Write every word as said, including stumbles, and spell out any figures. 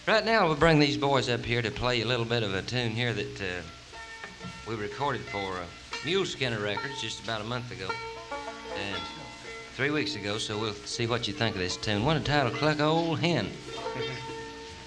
Right now, we'll bring these boys up here to play a little bit of a tune here that uh, we recorded for uh, Mule Skinner Records just about a month ago, and three weeks ago, so we'll see what you think of this tune. One entitled Cluck Old Hen.